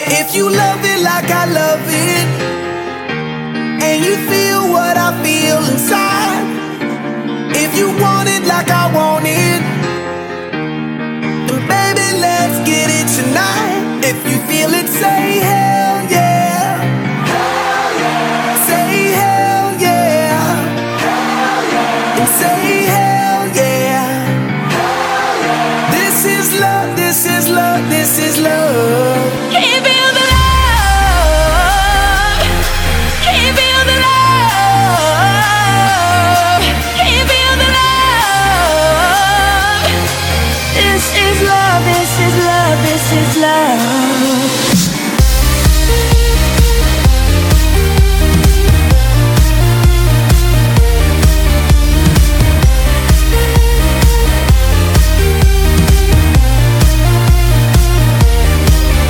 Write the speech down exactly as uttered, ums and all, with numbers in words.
If you love it like I love it, and you feel what I feel inside, if you want it like I want it, then baby, let's get it tonight. If you feel it, say